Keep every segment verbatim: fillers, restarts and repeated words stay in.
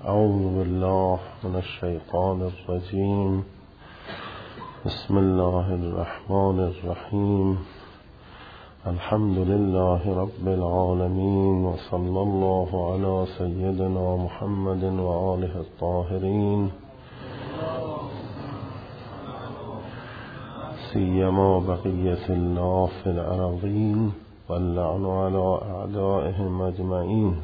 اعوذ بالله من الشیطان الرجیم. بسم الله الرحمن الرحیم. الحمد لله رب العالمین و صلی الله علی سیدنا محمد و آله الطاهرین، سیما بقیة الله فی الارضین واللعن علی اعدائهم اجمعین.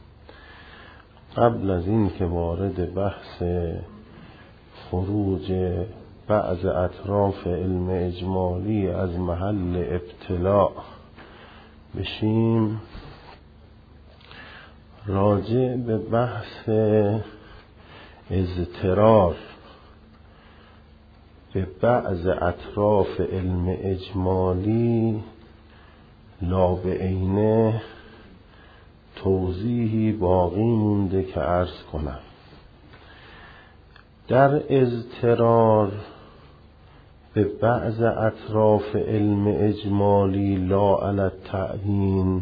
قبل از این که وارد بحث خروج بعض اطراف علم اجمالی از محل ابتلاء بشیم، راجع به بحث اضطرار به بعض اطراف علم اجمالی لا بعینه توضیحی باقی مونده که عرض کنم. در اضطرار به بعض اطراف علم اجمالی لا علی التعیین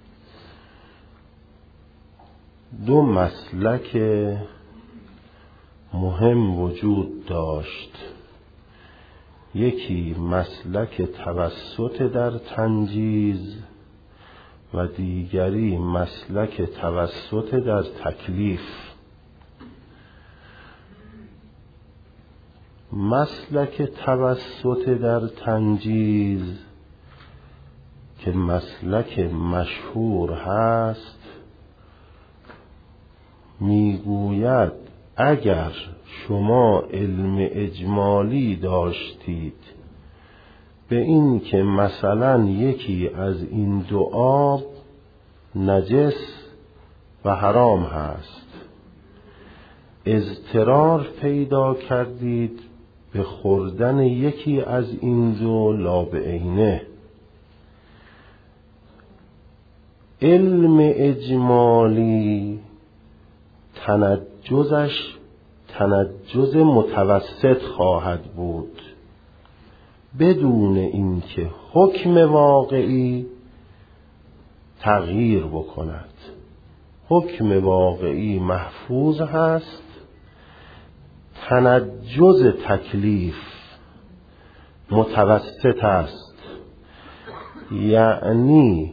دو مسلک مهم وجود داشت. یکی مسلک توسط در تنجیز و دیگری مسلک توسط در تکلیف. مسلک توسط در تنجیز که مسلک مشهور هست میگوید اگر شما علم اجمالی داشتید به این که مثلا یکی از این دو آب نجس و حرام هست، اضطرار پیدا کردید به خوردن یکی از این دو لا بعینه، علم اجمالی تنجزش تنجز متوسط خواهد بود، بدون اینکه حکم واقعی تغییر بکند. حکم واقعی محفوظ هست، تنجز تکلیف متوسط است، یعنی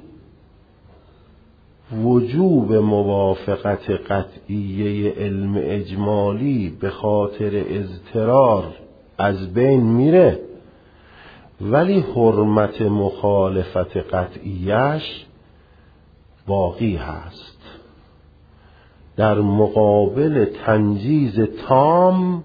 وجوب موافقت قطعیه علم اجمالی به خاطر اضطرار از بین میره، ولی حرمت مخالفت قطعیش باقی هست. در مقابل تنجیز تام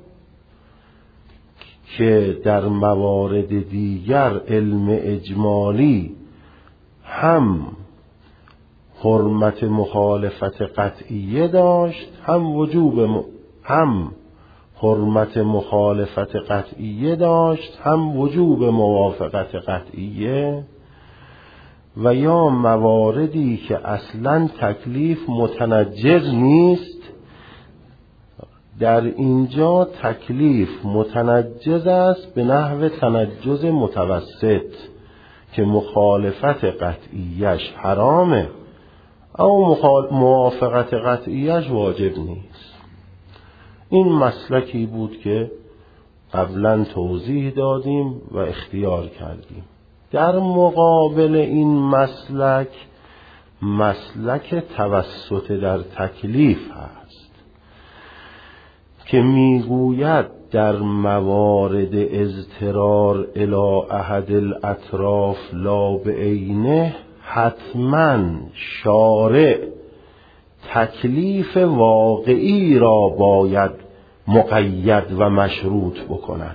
که در موارد دیگر علم اجمالی هم حرمت مخالفت قطعیه داشت، هم وجوب م... هم حرمت مخالفت قطعیه داشت، هم وجوب موافقت قطعیه، و یا مواردی که اصلا تکلیف متنجز نیست، در اینجا تکلیف متنجز است به نحو تنجز متوسط که مخالفت قطعیش حرامه او مخال... موافقت قطعیش واجب نیست. این مسلکی بود که قبلا توضیح دادیم و اختیار کردیم. در مقابل این مسلک مسلک توسط در تکلیف هست که میگوید در موارد اضطرار الی احد الاطراف لا بعینه حتما شارع تکلیف واقعی را باید مقید و مشروط بکند.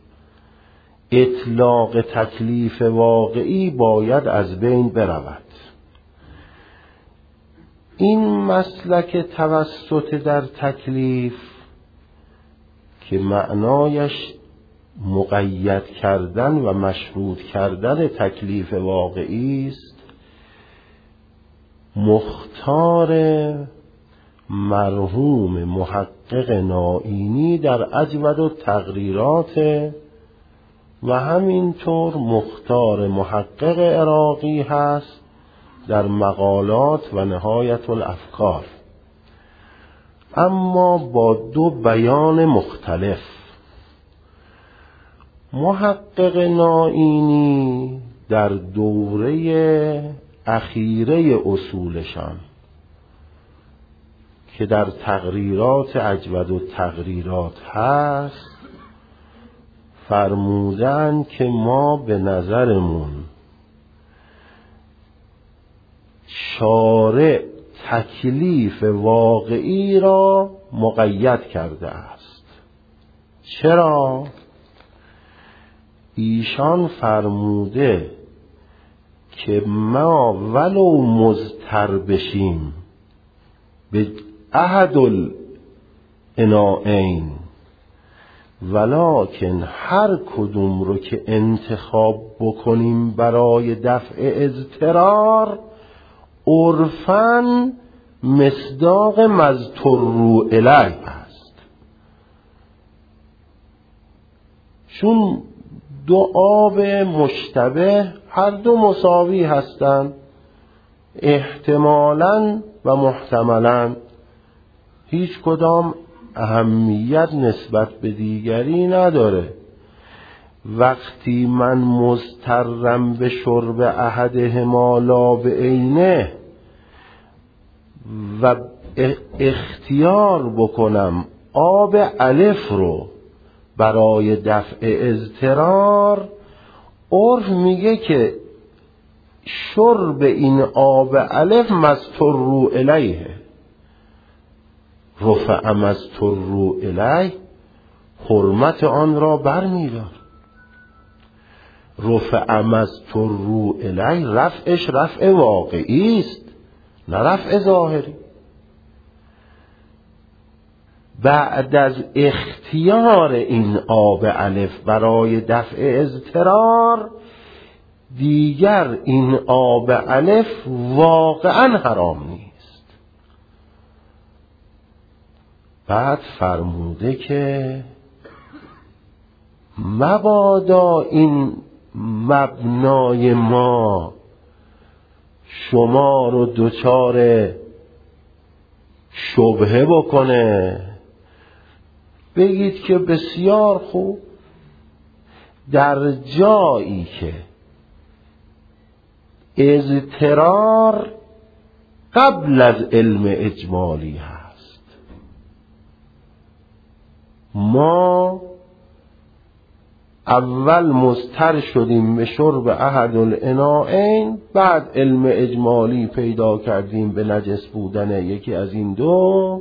اطلاق تکلیف واقعی باید از بین برود. این مسلک توسط در تکلیف که معنایش مقید کردن و مشروط کردن تکلیف واقعی است، مختار مرحوم محقق نائینی در اجود التقریرات و همینطور مختار محقق عراقی هست در مقالات و نهایت الافکار. اما با دو بیان مختلف. محقق نائینی در دوره اخیره اصولشان که در تقریرات اجود و تقریرات هست فرمودن که ما به نظرمون شارع تکلیف واقعی را مقید کرده است. چرا؟ ایشان فرموده که ما ولو مضطر بشیم به احد العناءین، ولکن هر کدوم رو که انتخاب بکنیم برای دفع اضطرار عرفاً مصداق مضطر الیه است. چون دو آب مشتبه هر دو مساوی هستند، احتمالاً و محتملاً هیچ کدام اهمیت نسبت به دیگری نداره. وقتی من مضطرم به شرب احدهما لا بعینه و اختیار بکنم آب الف رو برای دفع اضطرار، عرف میگه که شرب این آب الف مضطر الیه، رفع مضطر الیه حرمت آن را برمی‌دار. رفع مضطر الیه رفعش رفع واقعی است نه رفع ظاهری. بعد از اختیار این آب الف برای دفع اضطرار دیگر این آب الف واقعا حرام نیست. بعد فرموده که مبادا این مبنای ما شما رو دچار شبهه بکنه، بگید که بسیار خوب، در جایی که اضطرار قبل از علم اجمالی هست، ما اول مضطر شدیم به شرب احد العناءین، بعد علم اجمالی پیدا کردیم به نجس بودن یکی از این دو.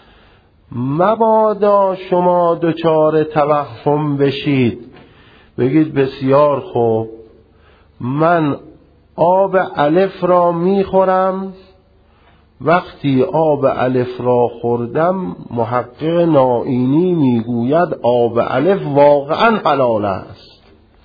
مبادا شما دچار توهم بشید، بگید بسیار خوب، من آب الف را میخورم، وقتی آب الف را خوردم محقق نائینی میگوید آب الف واقعا حلال است.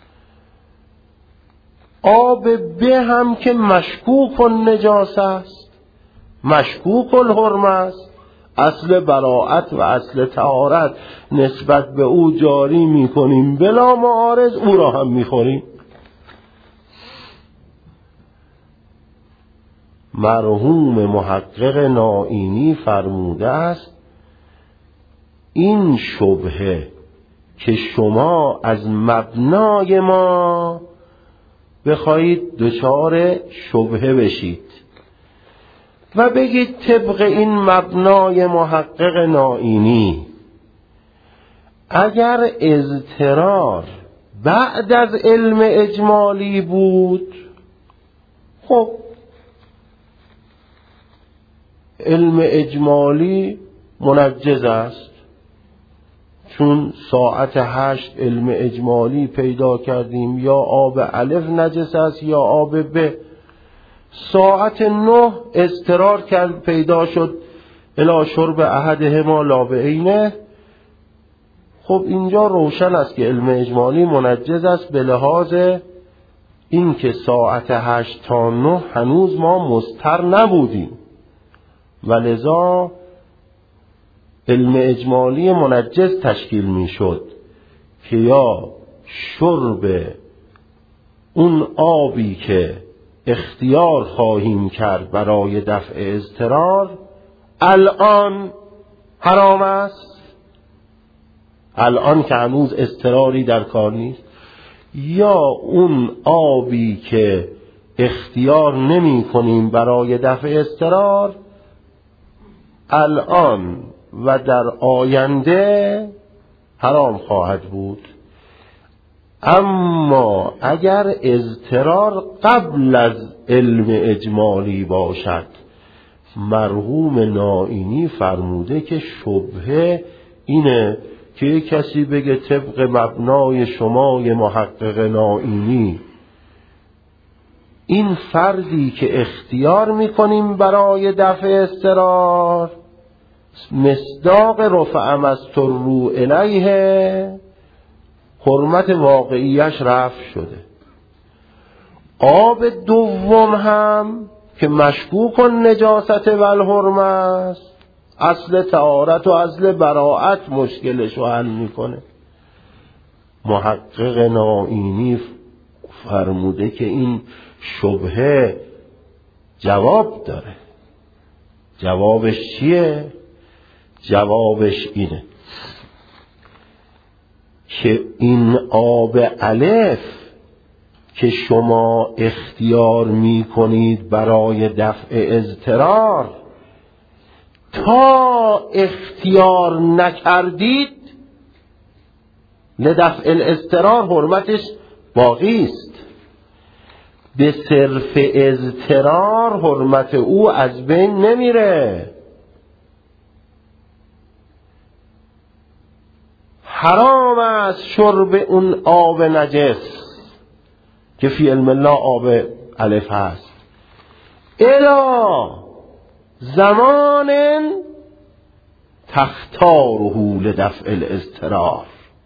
آب به هم که مشکوک النجاس است، مشکوک الحرمه است، اصل براءت و اصل طهارت نسبت به او جاری میکنیم، بلا معارض او را هم میخوریم. مرحوم محقق نائینی فرموده است این شبهه که شما از مبنای ما بخواهید دچار شبهه بشید و بگید طبق این مبنای محقق نائینی اگر اضطرار بعد از علم اجمالی بود، خب علم اجمالی منجز است، چون ساعت هشت علم اجمالی پیدا کردیم یا آب الف نجس است یا آب ب. ساعت نه اضطرار کرد پیدا شد الی شرب احدهما لا بعینه. خب اینجا روشن است که علم اجمالی منجز است به لحاظ این که ساعت هشت تا نه هنوز ما مضطر نبودیم و لذا علم اجمالی منجز تشکیل می شد که یا شرب اون آبی که اختیار خواهیم کرد برای دفع اضطرار الان حرام است الان که هنوز اضطراری در کار نیست، یا اون آبی که اختیار نمی کنیم برای دفع اضطرار الان و در آینده حرام خواهد بود. اما اگر اضطرار قبل از علم اجمالی باشد، مرحوم نائینی فرموده که شبهه اینه که کسی بگه طبق مبنای شمای محقق نائینی این فردی که اختیار میکنیم برای دفع اضطرار مصداق رفع مستروا الیه حرمت واقعیش رفع شده. آب دوم هم که مشکوک نجاست و الحرمه است، اصل طهارت و اصل براءت مشکلش رو حل میکنه. محقق نائینی فرموده که این شبهه جواب داره. جوابش چیه؟ جوابش اینه که این آب الف که شما اختیار می کنید برای دفع اضطرار، تا اختیار نکردید لدفع الاضطرار حرمتش باقی است. به صرف اضطرار حرمت او از بین نمیره. حرام است شرب اون آب نجس که فی علم الله آب الف هست الا زمان تختاره لدفع الاضطرار.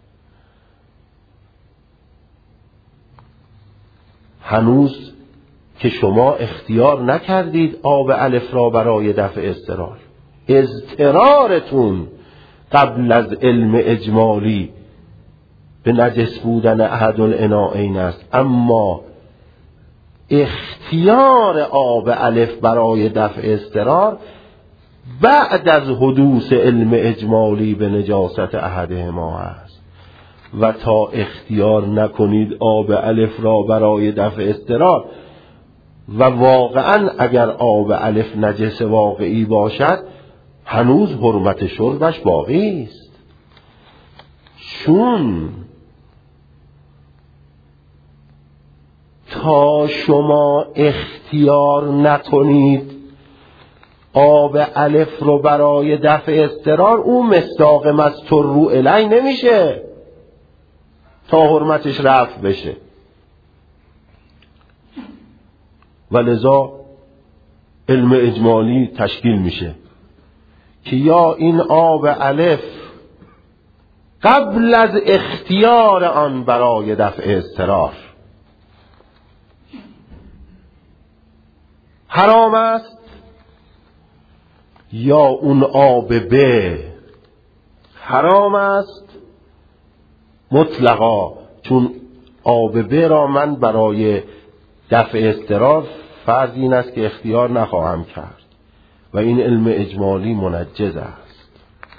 هنوز که شما اختیار نکردید آب الف را برای دفع اضطرار، اضطرارتون قبل از علم اجمالی به نجس بودن احد الاناءین است، اما اختیار آب الف برای دفع اضطرار بعد از حدوث علم اجمالی به نجاست احدهما است. و تا اختیار نکنید آب الف را برای دفع اضطرار و واقعا اگر آب الف نجس واقعی باشد هنوز حرمت شربش باقی است. چون تا شما اختیار نکنید آب الف رو برای دفع اضطرار، اون مصداق مستروا الیه نمیشه تا حرمتش رفع بشه. ولذا علم اجمالی تشکیل میشه که یا این آب الف قبل از اختیار آن برای دفع اضطرار حرام است، یا اون آب ب حرام است مطلقا. چون آب ب را من برای دفع اضطرار فرض این است که اختیار نخواهم کرد و این علم اجمالی منجز است.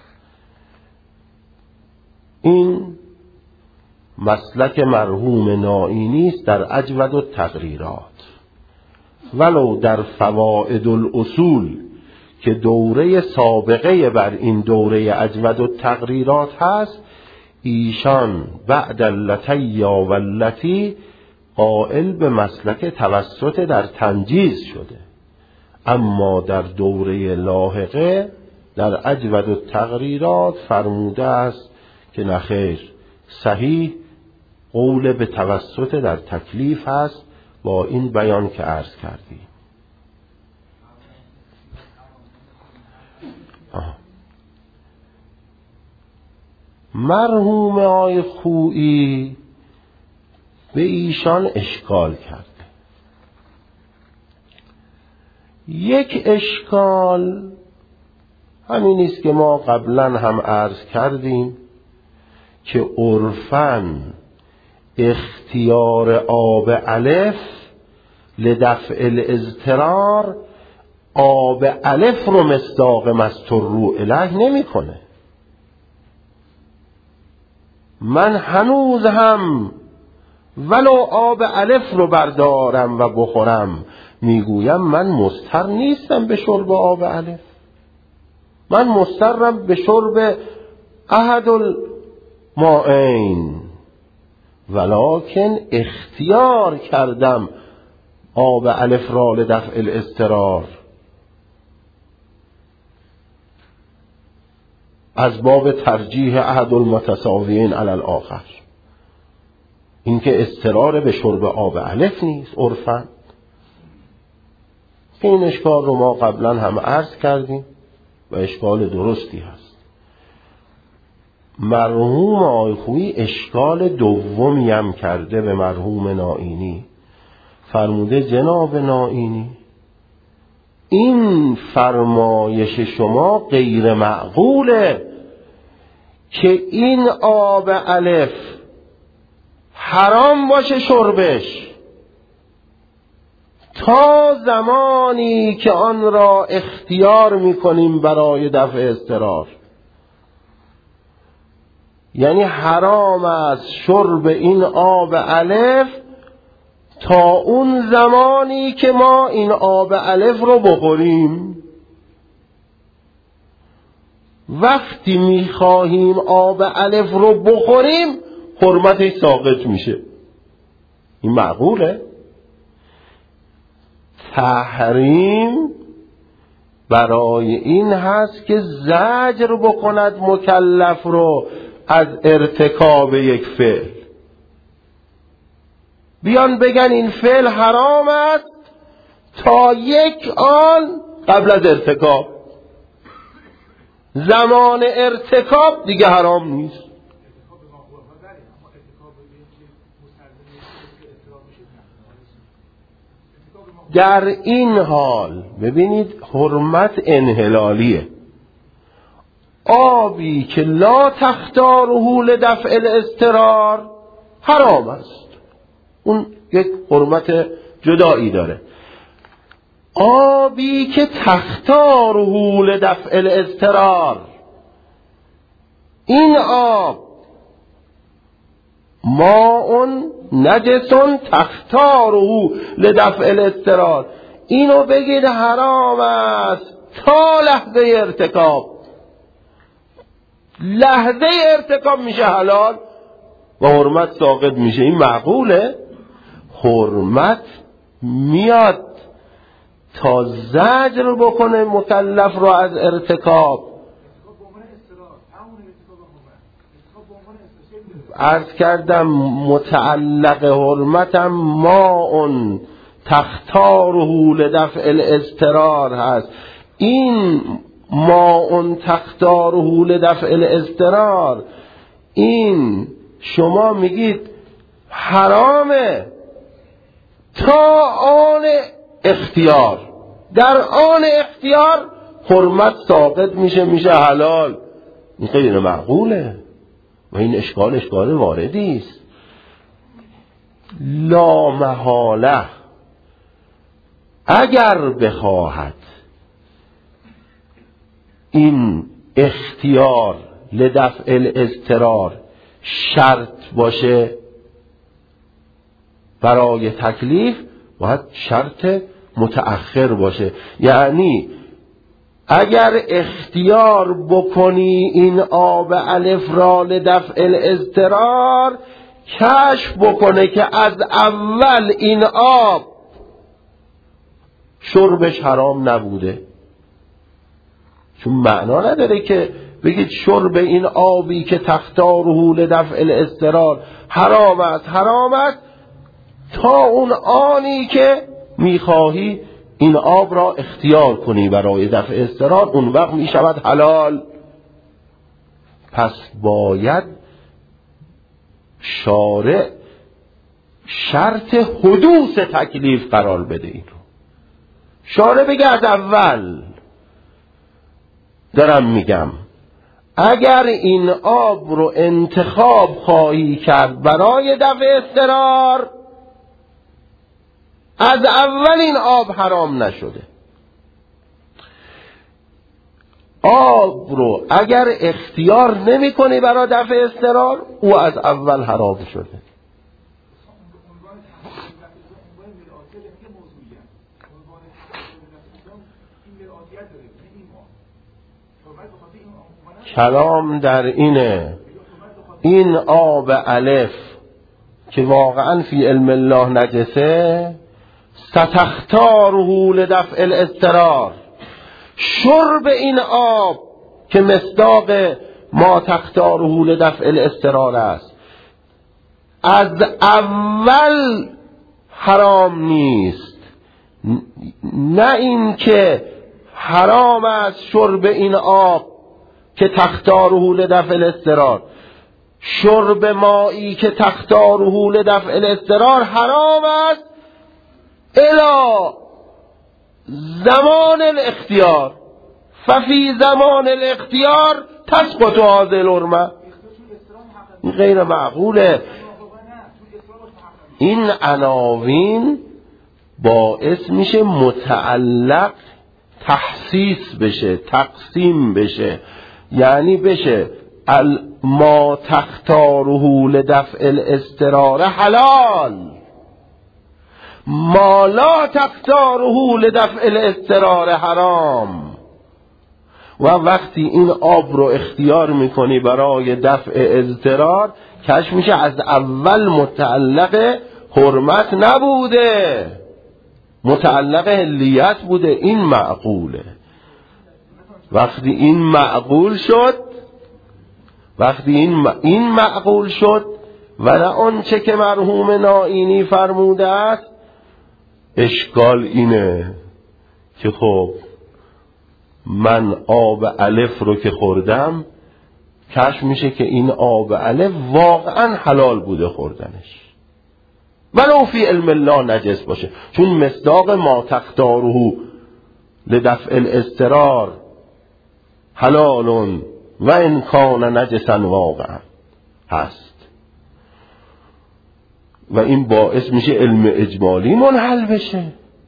این مسلک مرحوم نائینی است در اجود التقریرات. ولو در فوائد الاصول که دوره سابقه بر این دوره اجود التقریرات هست، ایشان بعد اللتی و اللتی قائل به مسلک توسط در تنجیز شده، اما در دوره لاحقه در اجود التقریرات فرموده است که نخیر، صحیح قول به توسط در تکلیف هست با این بیان که عرض کردیم. مرحوم آقای خویی به ایشان اشکال کرده. یک اشکال همین است که ما قبلا هم عرض کردیم که عرفاً اختیار آب الف لدفع الاضطرار آب الف رو مصداق مستر الیه نمی کنه. من هنوز هم ولو آب الف رو بردارم و بخورم میگویم من مضطر نیستم به شرب آب الف، من مضطرم به شرب احد المائین، ولکن اختیار کردم آب الف را لدفع الاضطرار. از باب ترجیح احد المتساویین علی الاخر، اینکه اضطرار به شرب آب الف نیست عرفاً. این اشکال رو ما قبلا هم عرض کردیم و اشکال درستی هست. مرحوم آقای خویی اشکال دومی هم کرده به مرحوم نائینی. فرموده جناب نائینی این فرمایش شما غیر معقوله که این آب الف حرام باشه شربش تا زمانی که آن را اختیار میکنیم برای دفع اضطرار. یعنی حرام است شرب این آب الف تا اون زمانی که ما این آب الف رو بخوریم. وقتی میخواهیم آب الف رو بخوریم حرمتش ساقط میشه. این معقوله؟ تحریم برای این هست که زجر بکند مکلف رو از ارتکاب یک فعل. بیان بگن این فعل حرام است تا یک آن قبل از ارتکاب، زمان ارتکاب دیگه حرام نیست. در این حال ببینید حرمت انحلالیه. آبی که لا تختاره لدفع الاضطرار حرام است، اون یک حرمت جدایی داره. آبی که تختاره لدفع الاضطرار، این آب ماء نجس تختاره لدفع الاضطرار، اینو بگید حرام است تا لحظه ارتکاب. لحظه ارتکاب میشه حلال و حرمت ساقط میشه. این معقوله؟ حرمت میاد تا زجر بکنه مکلف رو از ارتکاب. عرض کردم متعلق حرمتم ماء تختاره لدفع الاضطرار هست. این ماء تختاره لدفع الاضطرار، این شما میگید حرامه تا آن اختیار. در آن اختیار حرمت ساقط میشه، میشه حلال. این غیر معقوله و این اشکال اشکال واردی است. لا محاله اگر بخواهد این اختیار لدفع الاضطرار شرط باشه برای تکلیف، باید شرط متأخر باشه. یعنی اگر اختیار بکنی این آب الف را لدفع الاضطرار، کشف بکنه که از اول این آب شربش حرام نبوده. چون معنا نداره که بگید شرب این آبی که تختاره لدفع الاضطرار حرام است حرام است تا اون آنی که میخواهی این آب را اختیار کنی برای دفع اضطرار، اون وقت میشود حلال. پس باید شارع شرط حدوث تکلیف قرار بده. این رو شارع بگه از اول. دارم میگم اگر این آب رو انتخاب خواهی کرد برای دفع اضطرار، از اول این آب حرام نشده. آب رو اگر اختیار نمی کنی برای دفع اضطرار، او از اول حرام شده. کلام در اینه این آب الف که واقعا فی علم الله نجسه، ستختاره لدفع الاضطرار، شرب این آب که مصداق ما تختاره لدفع الاضطرار است، از اول حرام نیست. نه این که حرام است شرب این آب که تختاره لدفع الاضطرار، شرب مایی که تختاره لدفع الاضطرار حرام است الی زمان الاختیار، ففی زمان الاختیار تسقط هذه الحرمه. این غیر معقوله. این عناوین باعث میشه متعلق تخصیص بشه، تقسیم بشه، یعنی بشه ما تختاره لدفع الاضطرار حلال، ما لا تختاره لدفع الاضطرار حرام. و وقتی این آب رو اختیار میکنی برای دفع اضطرار، کشف میشه از اول متعلق حرمت نبوده، متعلق حلیت بوده. این معقوله. وقتی این معقول شد، وقتی این این معقول شد و نه آنچه که مرحوم نائینی فرموده است، اشکال اینه که خب من آب الف رو که خوردم، کشف میشه که این آب الف واقعا حلال بوده خوردنش، ولو فی علم الله نجس باشه، چون مصداق ما تختاره لدفع الاضطرار حلال و ان کان نجسا واقعا هست. و این باعث میشه علم اجمالی منحل بشه.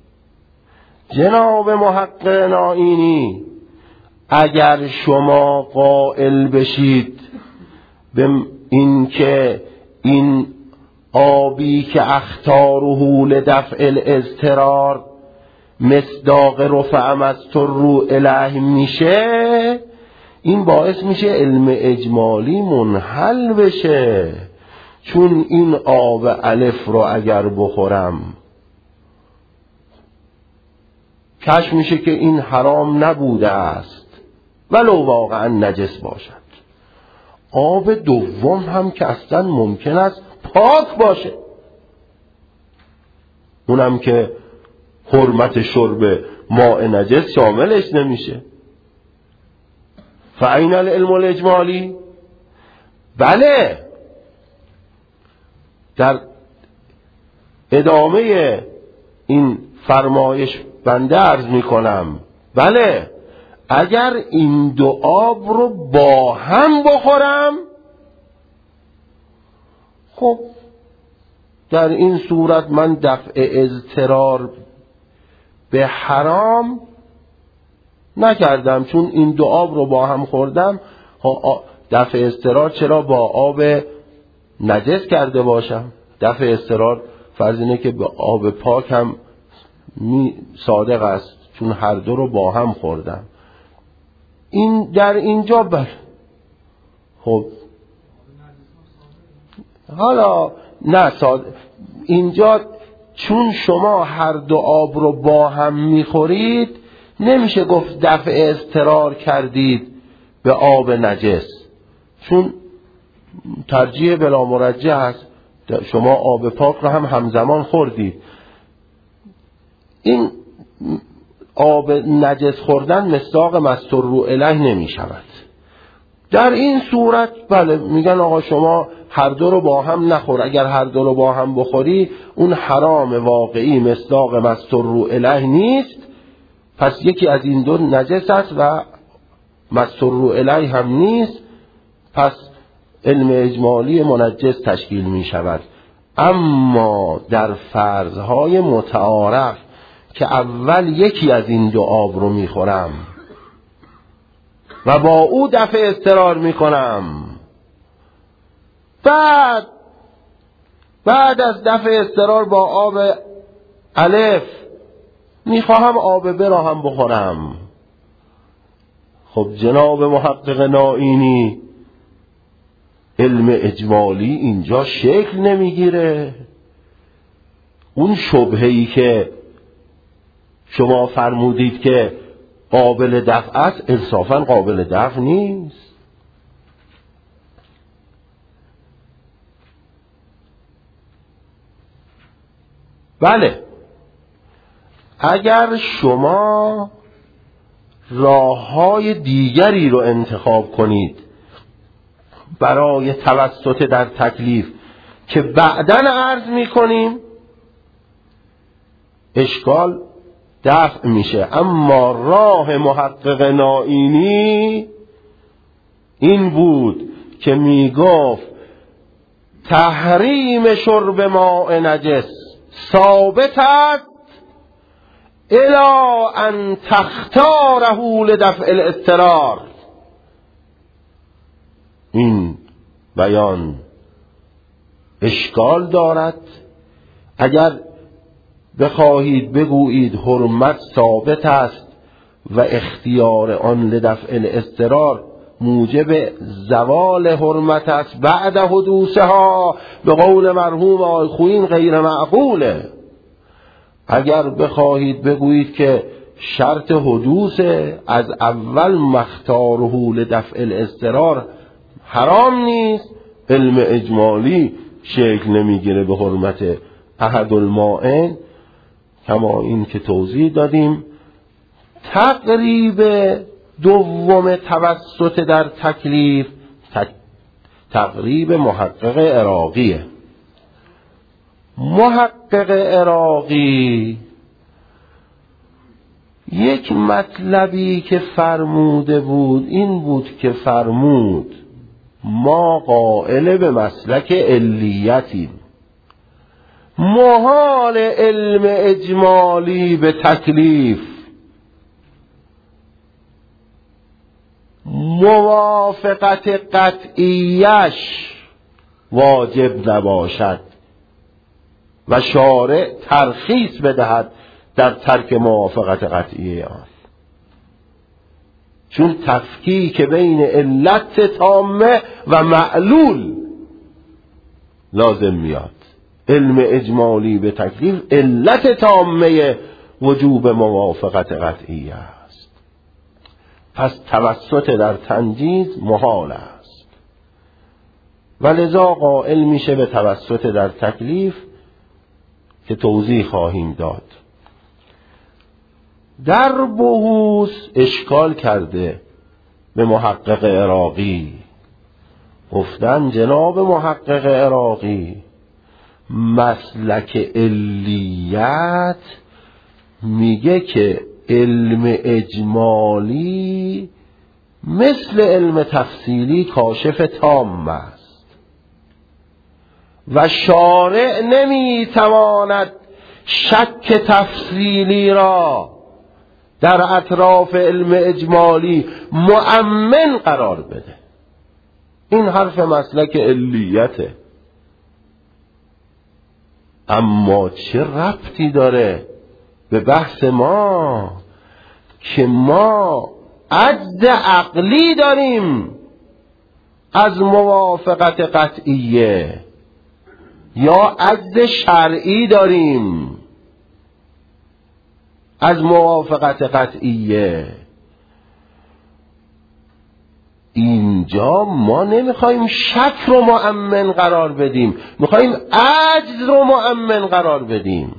جناب محقق نائینی، اگر شما قائل بشید به این که این آبی که اختاره لدفع الاضطرار مصداق رفع مستر الیه میشه، این باعث میشه علم اجمالی منحل بشه. چون این آب الف رو اگر بخورم، کشف میشه که این حرام نبوده است ولو واقعا نجس باشد. آب دوم هم که اصلا ممکن است پاک باشه، اونم که حرمت شرب ماء نجس شاملش نمیشه. فاین العلم الاجمالی؟ بله، در ادامه این فرمایش بنده عرض می کنم بله، اگر این دو آب رو با هم بخورم، خب در این صورت من دفع اضطرار به حرام نکردم، چون این دو آب رو با هم خوردم. دفع اضطرار چرا با آب نجس کرده باشم؟ دفع اضطرار فرض اینه که به آب پاک هم می صادق است، چون هر دو رو با هم خوردم. این در اینجا بر خب حالا نه صادق. اینجا چون شما هر دو آب رو با هم میخورید، نمیشه گفت دفع اضطرار کردید به آب نجس، چون ترجیح بلا مرجح است. شما آب پاک رو هم همزمان خوردید. این آب نجس خوردن مصداق مستر الیه نمی شود. در این صورت بله میگن آقا شما هر دو رو با هم نخور. اگر هر دو رو با هم بخوری اون حرام واقعی مصداق مستر الیه نیست، پس یکی از این دو نجس است و مستر الیه هم نیست، پس علم اجمالی منجس تشکیل می شود. اما در فرضهای متعارف که اول یکی از این دو آب رو می خورم و با او دفع اضطرار میکنم. بعد بعد از دفع اضطرار با آب الف میخواهم آب ب را هم بخورم. خب جناب محقق نائینی، علم اجمالی اینجا شکل نمیگیره. اون شبهه‌ای که شما فرمودید که قابل دفع است، انصافاً قابل دفع نیست. بله، اگر شما راه‌های دیگری رو انتخاب کنید برای توسط در تکلیف که بعداً عرض می‌کنیم، اشکال دفع میشه. اما راه محقق نائینی این بود که میگفت تحریم شرب ماء نجس ثابت است الی ان تختاره لدفع الاضطرار. این بیان اشکال دارد. اگر بخواهید بگویید حرمت ثابت است و اختیار آن لدفع الاضطرار موجب زوال حرمت است بعد حدوثها، به قول مرحوم آقای خویین غیر معقوله. اگر بخواهید بگویید که شرط حدوث از اول مختاره لدفع الاضطرار حرام نیست، علم اجمالی شکل نمیگیره به حرمت احد المائن. کما این که توضیح دادیم، تقریب دوم توسط در تکلیف تقریب محقق عراقیه. محقق عراقی یک مطلبی که فرموده بود این بود که فرمود ما قائل به مسلک علیتیم، محال علم اجمالی به تکلیف موافقت قطعیش واجب نباشد و شارع ترخیص بدهد در ترک موافقت قطعی آن، چون تفکیک بین علت تامه و معلول لازم میاد. علم اجمالی به تکلیف علت تامه وجوب موافقت قطعی است، پس توسط در تنجیز محال است و لذا قائل میشه به توسط در تکلیف که توضیح خواهیم داد. در بحوث اشکال کرده به محقق عراقی، گفتن جناب محقق عراقی مسلک علیت میگه که علم اجمالی مثل علم تفصیلی کاشف تام است و شارع نمیتواند شک تفصیلی را در اطراف علم اجمالی مؤمن قرار بده. این حرف مسلک علیته. اما چه ربطی داره به بحث ما که ما عجز عقلی داریم از موافقت قطعیه یا عجز شرعی داریم از موافقت قطعیه؟ اینجا ما نمیخوایم شک رو مؤمن قرار بدیم، میخوایم عجز رو مؤمن قرار بدیم.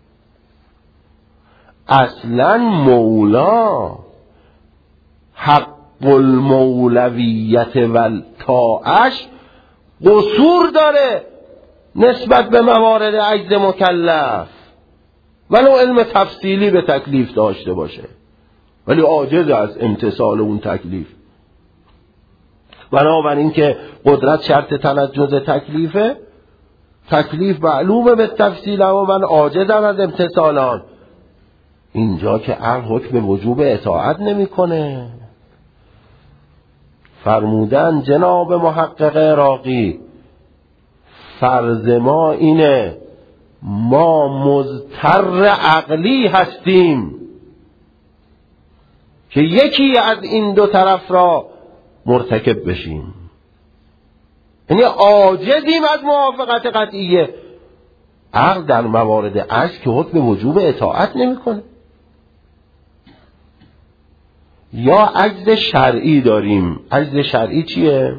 اصلا مولا حق المولویت و طاعش قصور داره نسبت به موارد عجز مکلف، ولو علم تفصیلی به تکلیف داشته باشه ولی عاجز از امتثال اون تکلیف. بنابراین که قدرت شرط تنجز تکلیفه، تکلیف معلومه به تفصیل و من عاجزم از امتثال آن. اینجا که عقل حکم وجوب اطاعت نمیکنه. فرمودن جناب محقق عراقی فرض ما اینه ما مضطر عقلی هستیم که یکی از این دو طرف را مرتکب بشیم، یعنی عاجزیم از موافقت قطعیه. عقل در موارد عجز که حکم وجوب اطاعت نمیکنه. یا عجز شرعی داریم. عجز شرعی چیه؟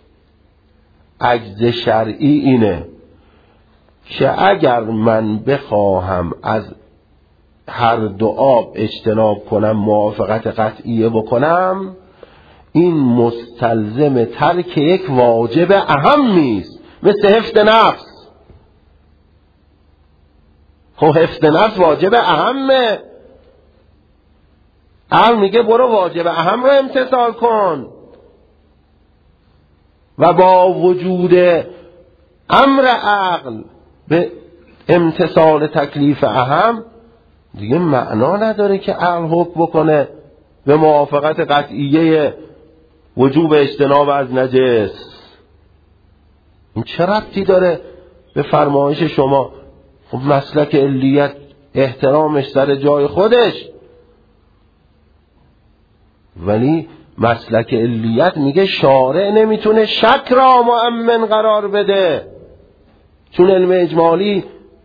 عجز شرعی اینه که اگر من بخواهم از هر دو آب اجتناب کنم، موافقت قطعیه بکنم، این مستلزم ترک یک واجب اهم نیست، مثل حفظ نفس. خب حفظ نفس واجب اهمه، عقل میگه برو واجب اهم رو امتثال کن، و با وجود امر عقل به امتثال تکلیف اهم دیگه معنا نداره که عقل حکم بکنه به موافقت قطعیه وجوب اجتناب از نجس. این چه ربطی داره به فرمایش شما؟ خب مسلک علیت احترامش سر جای خودش، ولی مسلک علیت میگه شارع نمیتونه شک را مؤمن قرار بده، چون علم اجمالی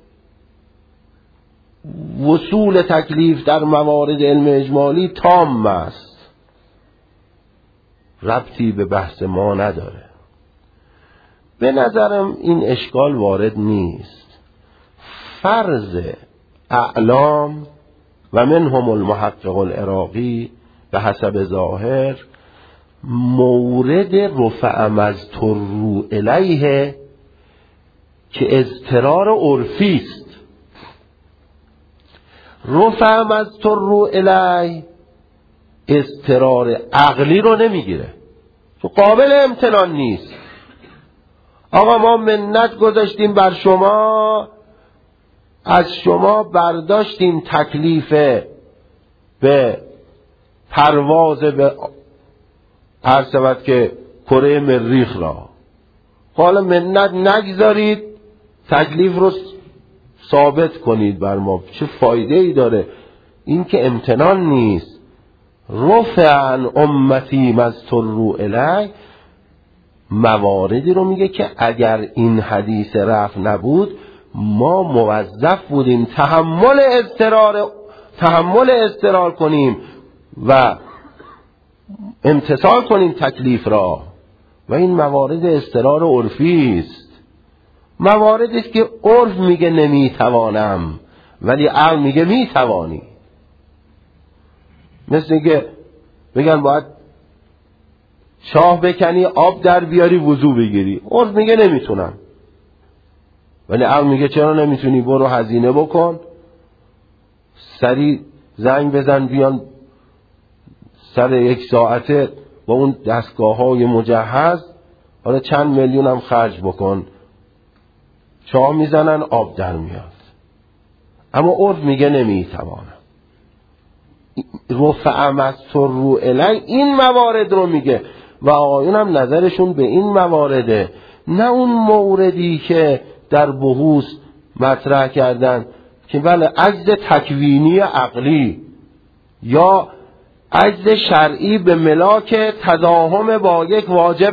وصول تکلیف در موارد علم اجمالی تام است، ربطی به بحث ما نداره. به نظرم این اشکال وارد نیست. فرض اعلام و منهم المحقق العراقی به حسب ظاهر مورد رفع مضطر الیه که اضطرار عرفی است. رفع مضطر الیه اضطرار عقلی رو نمیگیره، تو قابل امتنان نیست. آقا ما منت گذاشتیم بر شما، از شما برداشتیم تکلیف به پرواز به هر سبت که کره مریخ را، حالا منت نگذارید تکلیف رو ثابت کنید بر ما، چه فایده ای داره؟ این که امتنان نیست. رفع عن امتی مضطر الیه مواردی رو میگه که اگر این حدیث رفع نبود ما موظف بودیم تحمل اضطرار تحمل اضطرار کنیم و امتثال کنیم تکلیف را، و این موارد اضطرار عرفی است. مواردی است که عرف میگه نمیتوانم ولی عقل میگه میتوانی. مثل که بگن باید چاه بکنی آب در بیاری وضو بگیری، عرف میگه نمیتونم ولی عقل میگه چرا نمیتونی؟ برو هزینه بکن، سری زنگ بزن بیان سر یک ساعته با اون دستگاه های مجهز، حالا چند میلیون هم خرج بکن، چاه میزنن آب در میاد. اما عرف میگه نمیتوانم. رفع مضطر الیه این موارد رو میگه و آقایون هم نظرشون به این موارده، نه اون موردی که در بحوث مطرح کردن که بله عجز تکوینی عقلی یا عجز شرعی به ملاک تداهم با یک واجب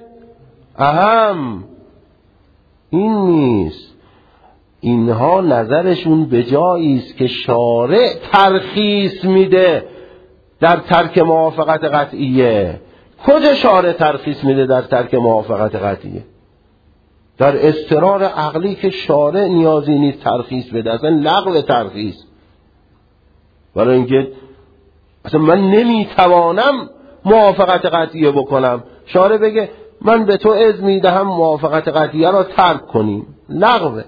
اهم. این نیست. اینها نظرشون به جایی است که شارع ترخیص میده در ترک موافقت قطعیه. کجا شارع ترخیص میده در ترک موافقت قطعیه؟ در اضطرار عقلی که شارع نیازی نیست ترخیص بده، اصلا لغو ترخیص. برای اینکه اصلا من نمیتوانم موافقت قطعیه بکنم، شارع بگه من به تو اذن میدهم موافقت قطعیه را ترک کنیم، لغوه.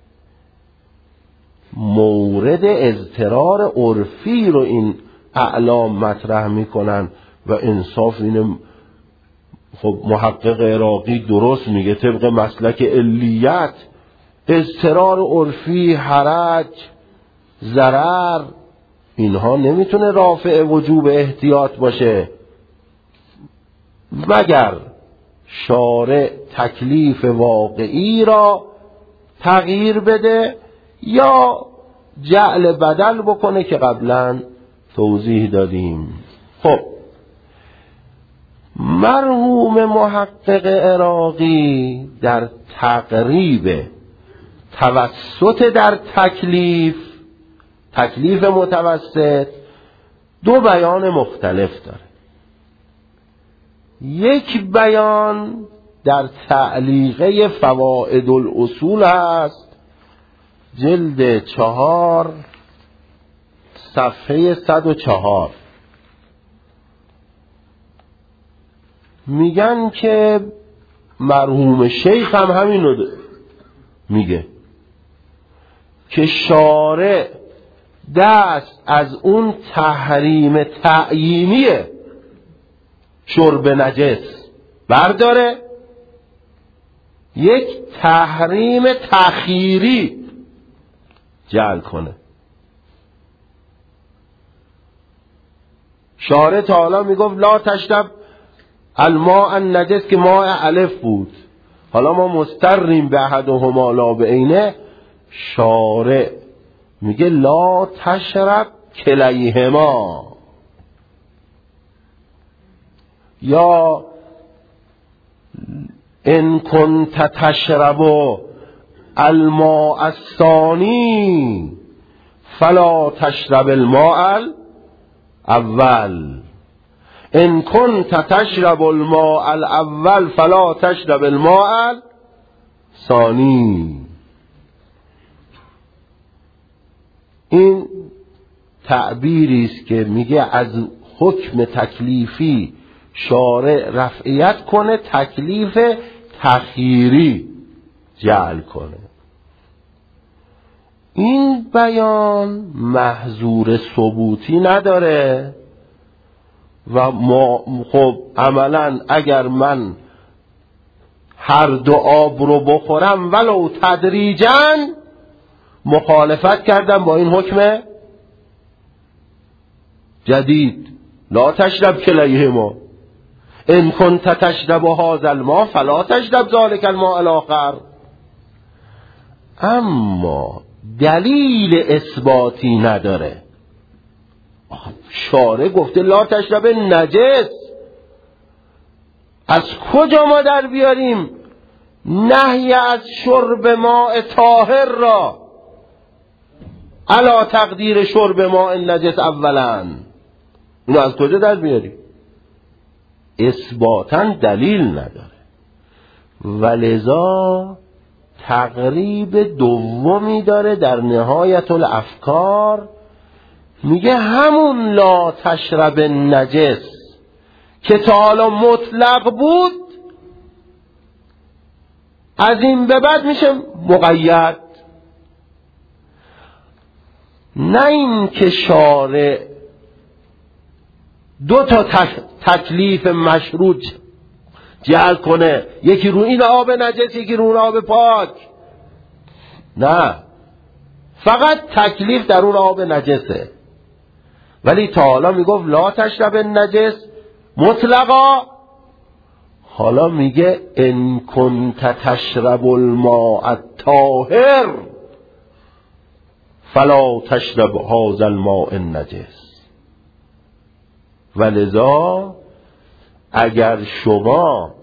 مورد اضطرار عرفی رو این اعلام مطرح میکنن و انصاف اینه. خب محقق عراقی درست میگه طبق مسلک علیت اضطرار عرفی، حرج، ضرر، اینها نمیتونه رافع وجوب احتیاط باشه. مگر شارع تکلیف واقعی را تغییر بده یا جعل بدل بکنه که قبلا توضیح دادیم. خب مرحوم محقق عراقی در تقریب توسط در تکلیف تکلیف متوسط دو بیان مختلف داره. یک بیان در تعلیقه فوائد الاصول هست، جلد چهار صفحه صد و چهار. میگن که مرحوم شیخ هم همینو میگه که شارع دست از اون تحریم تعیینی شرب نجس برداره، یک تحریم تخییری جعل کنه. شارع تعالی میگفت لا تشرب الماء النجس که ماء الف بود، حالا ما مستریم به احدهما لا به عینه، شارع میگه لا تشرب کلیهما، یا ان کنت تشرب الماء الثانی فلا تشرب الماء الاول، ان کنت تشرب الماء الاول فلا تشرب الماء الثانی. این تعبیری است که میگه از حکم تکلیفی شارع رفعیت کنه، تکلیف تخییری جعل کنه. این بیان محظور ثبوتی نداره و ما خب عملا اگر من هر دو آب رو بخورم ولو تدریجاً مخالفت کردم با این حکم جدید لا تشرب کلیهما، ان کنت تشرب هذا الماء فلا تشرب ذلك الماء الاخر. اما دلیل اثباتی نداره. شارع گفته لا تشرب نجس، از کجا ما در بیاریم نهی از شرب ماء طاهر را علا تقدیر شرب ماء نجس اولا؟ اینو از کجا در بیاریم؟ اثباتاً دلیل نداره. ولذا تقریب دومی داره در نهایت الافکار، میگه همون لا تشرب نجس که تا حالا مطلق بود از این به بعد میشه مقید. نه این که شارع دو تا تکلیف مشروط جعل کنه، یکی رو این آب نجس یکی رو اون آب پاک، نه، فقط تکلیف در اون آب نجسه. ولی تا حالا میگفت لا تشرب نجس مطلقا، حالا میگه ان کنت تشرب الماء الطاهر فلا تشرب هذا الماء النجس. ولذا اگر شما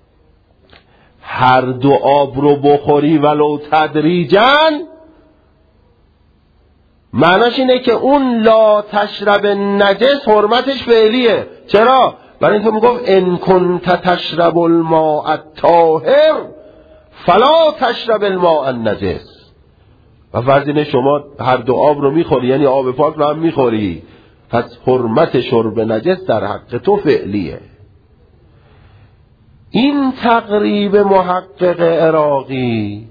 هر دو آب رو بخوری ولو تدریجاً، معناش اینه که اون لا تشرب نجس حرمتش فعلیه. چرا؟ برای اینکه میگفت ان کنت تشرب الماء الطاهر فلا تشرب الماء النجس. و فرض اینه شما هر دو آب رو میخوری، یعنی آب پاک رو هم میخوری، پس حرمت شرب نجس در حق تو فعلیه. این تقریب محقق عراقی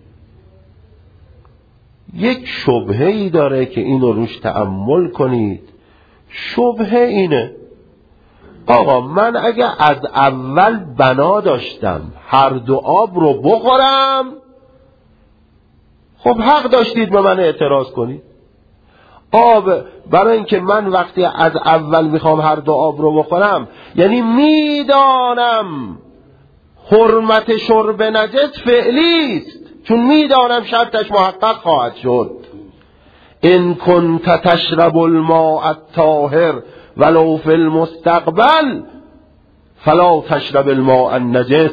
یک شبهه‌ای داره که اینو روش تأمل کنید. شبهه اینه آقا من اگه از اول بنا داشتم هر دو آب رو بخورم، خب حق داشتید به من اعتراض کنید. آب برای اینکه من وقتی از اول میخوام هر دو آب رو بخورم، یعنی میدانم حرمت شرب نجس فعلی است، چون میدانم شرطش محقق خواهد شد. ان کنت تشرب الماء الطاهر ولو فی المستقبل فلا تشرب الماء النجس.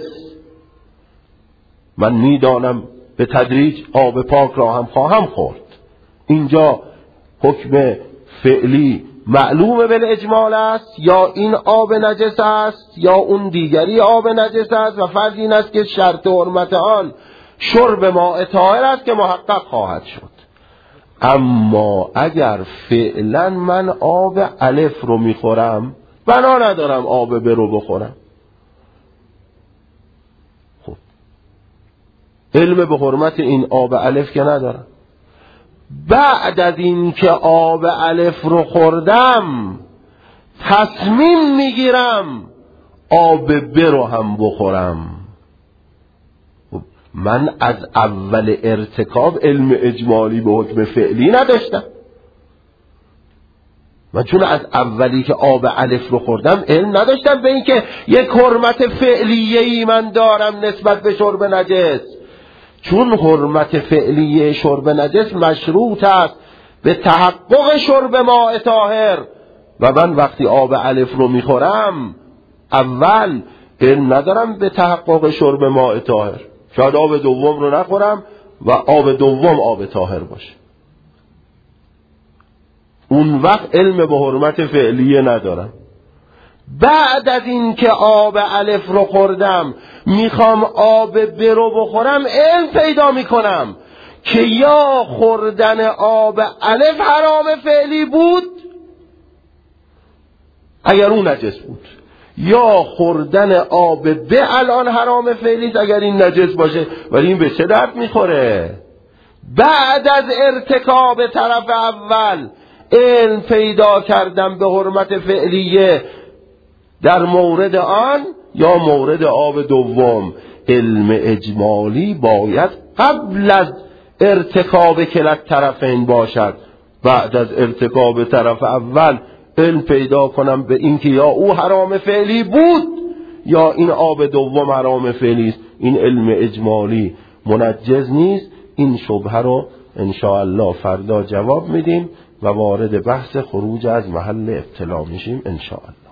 من میدانم به تدریج آب پاک را هم خواهم خورد. اینجا حکم فعلی معلوم بالاجمال است، یا این آب نجس است یا اون دیگری آب نجس است، و فرض این است که شرط حرمت آن شرب ماء طاهر است که محقق خواهد شد. اما اگر فعلا من آب الف رو میخورم، بنا ندارم آب ب رو بخورم، خب علم به حرمت این آب الف که ندارم. بعد از این که آب الف رو خوردم تصمیم میگیرم آب ب رو هم بخورم. من از اول ارتکاب علم اجمالی به حکم فعلی نداشتم. من چون از اولی که آب الف رو خوردم علم نداشتم به این که یک حرمت فعلیه‌ای من دارم نسبت به شرب نجس. چون حرمت فعلی شرب نجس مشروط است به تحقق شرب ماء طاهر، و من وقتی آب الف رو میخورم اول علم ندارم به تحقق شرب ماء طاهر، شاید آب دوم رو نخورم و آب دوم آب طاهر باشه، اون وقت علم به حرمت فعلیه ندارم. بعد از این که آب الف رو خوردم میخوام آب ب رو بخورم، علم پیدا میکنم که یا خوردن آب الف حرام فعلی بود اگر اون نجس بود، یا خوردن آب ب الان حرام فعلی است اگر این نجس باشه. ولی این به چه درد میخوره؟ بعد از ارتکاب طرف اول علم پیدا کردم به حرمت فعلیه در مورد آن یا مورد آب دوم. علم اجمالی باید قبل از ارتکاب کلت طرفین باشد. بعد از ارتکاب طرف اول علم پیدا کنم به اینکه یا او حرام فعلی بود یا این آب دوم حرام فعلی است. این علم اجمالی منجز نیست. این شبهه رو انشاءالله فردا جواب میدیم و وارد بحث خروج از محل ابتلا میشیم انشاءالله.